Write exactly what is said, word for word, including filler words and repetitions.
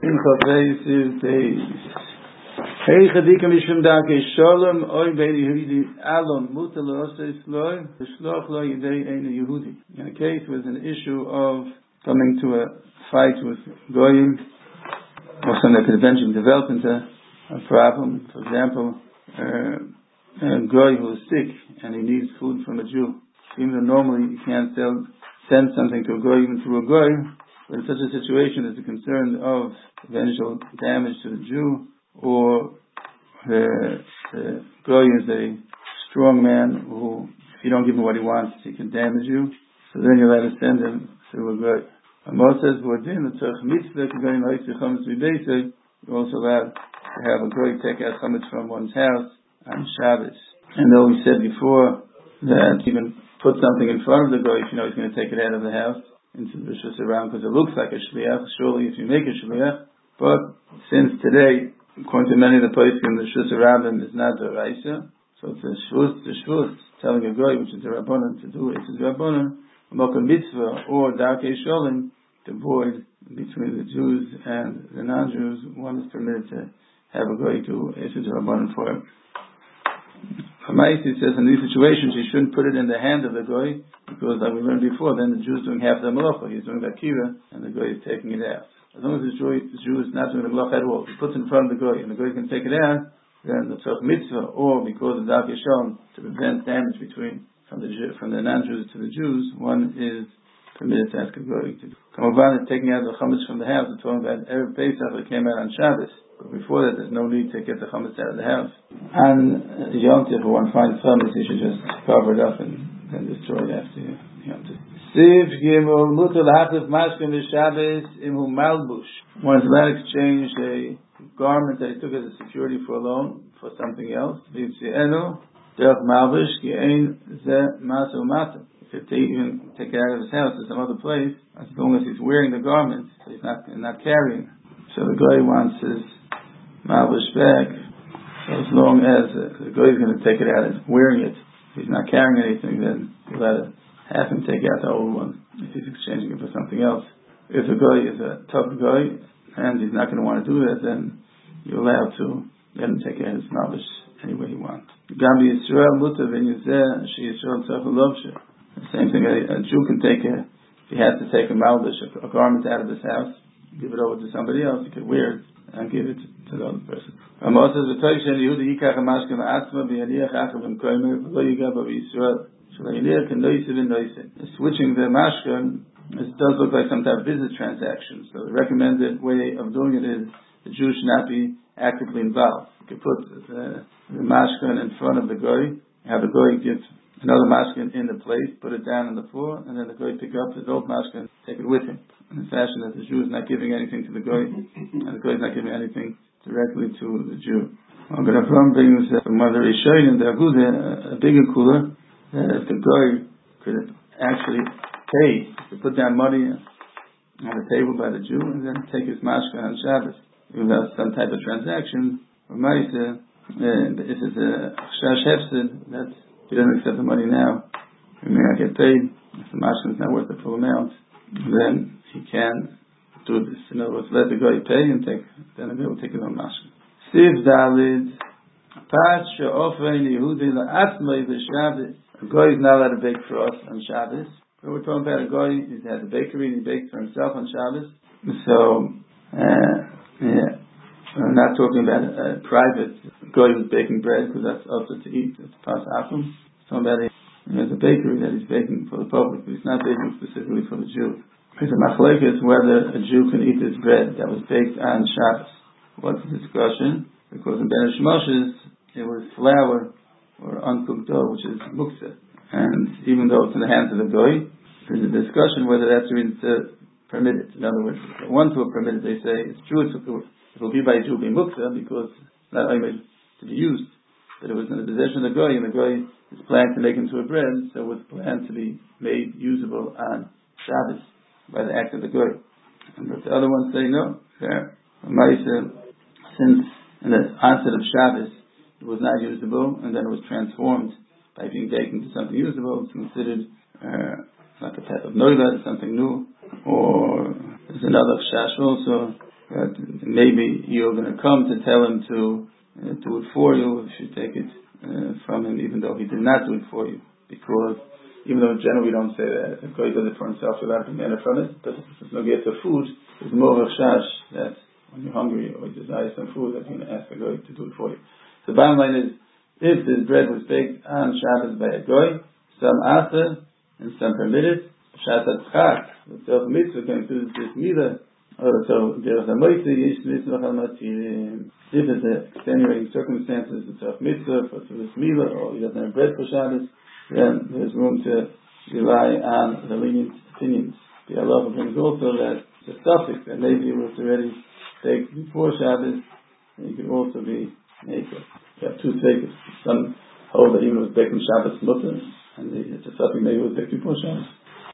Simcha Beis Beis. Hey Chadika Mishum Dake Shalom Oy Bein Yehudi Alon Mutal Osei Sloi V'Shloch Lo Yidei Ein Yehudi. In a case with an issue of coming to a fight with Goyim, or something that could eventually develop into a problem. For example, uh, a Goy who is sick and he needs food from a Jew. Even though normally you can't sell, send something to a Goy even through a Goy, but in such a situation there's a concern of eventual damage to the Jew, or the, the Goy is a strong man who, if you don't give him what he wants, he can damage you. So then you're allowed to send him through a Goy. Amos says, you're also allowed to have a Goy take out chametz from one's house on Shabbos. And though we said before that you can put something in front of the Goy if you know he's going to take it out of the house into the Rishus around because it looks like a shliach, surely if you make a shliach. But since today, according to many of the places in the Rishus Rabbim is not the Raisa, so it's a shvus, the shvus, telling a Goy, which is a Rabbanan, to do it, it's a Rabbanan, a Mocha Mitzvah, or Darkei Sholem, the void between the Jews and the non-Jews. One is permitted to have a Goy to issue the Rabbanan for him. Hamaisi says in these situations you shouldn't put it in the hand of the Goy, because like we learned before, then the Jew is doing half the malacha, he's doing the akira, and the Goy is taking it out. As long as the Jew, the Jew is not doing the malacha at all, he puts it in front of the Goy, and the Goy can take it out, then the tzach mitzvah, or because of Darkei Sholem, to prevent damage between from the from the non-Jews to the Jews, one is permitted to ask a Goy to do. Kamavan is taking out the chametz from the house, and talking about Erev Pesach that came out on Shabbos. But before that, there's no need to get the chametz out of the house. And the Yom Tov, if one finds chametz, he should just cover it up and then destroy it after Yom Tov. Siv Gimel Mutal Hafif Mashkem V'Shabbos Imhu Malbush. One is allowed to exchange a garment that he took as a security for a loan for something else. V'Yitzienu Derech Malbush Ki Ein Zeh Masu Matam. If they even take it out of his house to some other place, as long as he's wearing the garment, so he's not not carrying. So the guy wants his malbush back. So as long as uh, the guy is going to take it out and wearing it, if he's not carrying anything, then you let it, have him take out the old one if he's exchanging it for something else. If the guy is a tough guy and he's not going to want to do that, then you're allowed to let him take out his malbush any way he wants. Gambi Yisrael Mutav in Yizeh She Yisrael Tzach Lovshe. The same thing, a, a Jew can take a, if he has to take a malbush, a, a garment out of his house, give it over to somebody else, he could wear it and give it to, to the other person. Amos says, switching the mashka, it does look like some type of business transaction. So the recommended way of doing it is the Jew should not be actively involved. You could put the, the mashka in front of the goy, have the goy give another mashkin in the place, put it down on the floor, and then the goy pick up his old mashkin and take it with him. In the fashion that the Jew is not giving anything to the goy, and the goy is not giving anything directly to the Jew. I'm going to brings uh, from one of the Rishonim, the Agudah, a bigger cooler, that if the goy could actually pay, to put down money on the table by the Jew, and then take his mashkin on Shabbos. Even though some type of transaction, or Maisa, uh, if it's a chash hefsid, that's if he doesn't accept the money now, he may not get paid. If the mashkin is not worth the full amount, then he can do this. In other words, let the guy pay and take, then the guy will take his own mashkin. Siv Dalid, Pas she'ofein Yehudi la'atzmai v'Shabbos. A guy is not allowed to bake for us on Shabbos. But we're talking about a guy who has a bakery and he bakes for himself on Shabbos. So, uh, yeah. I'm not talking about a private guy who's baking bread, because that's also to eat. It's pas akum. Talking about a, he has a bakery that he's baking for the public, but he's not baking specifically for the Jew. There's a machlekes whether a Jew can eat this bread that was baked on Shabbos. What's the discussion? Because in Ben Shmoshes it was flour or uncooked dough, which is muktzah. And even though it's in the hands of the goy, there's a discussion whether that's really to permit it. In other words, the ones who are permitted, they say it's true, it's it will be by Jew being muktzah because it's not only to be used, but it was in the possession of the goy, and the goy is planned to make into a bread, so it was planned to be made usable on Shabbos by the act of the goy. And but the other ones say no. Fair. Since in the onset of Shabbos it was not usable, and then it was transformed by being baked into something usable, it's considered uh, like a type of noida, something new. Or there's another chash also But maybe you're going to come to tell him to uh, do it for you if you take it uh, from him, even though he did not do it for you. Because even though generally we don't say that, if a guy does it for himself without a benefit from it, but if it's no get to food, it's more of a shash that when you're hungry or you desire some food, that you're going to ask a guy to do it for you. So the bottom line is, if this bread was baked on Shabbos by a guy, some aser and some permitted, Shabbos tzchak, the self mitzvah going through this mitzvah. So there is a mitzvah, yesh mitzvah halmatirim. If it's a extenuating circumstances, it's a mitzvah for this mitzvah, or he doesn't have bread for Shabbos, then there's room to rely on the lenient opinions. The Allah brings also that the suffix that maybe it was already baked before Shabbos, and it could also be naked. You have two takers. Some hold that even was baked on Shabbos mutter, and it's a suffix maybe it was baked before Shabbos.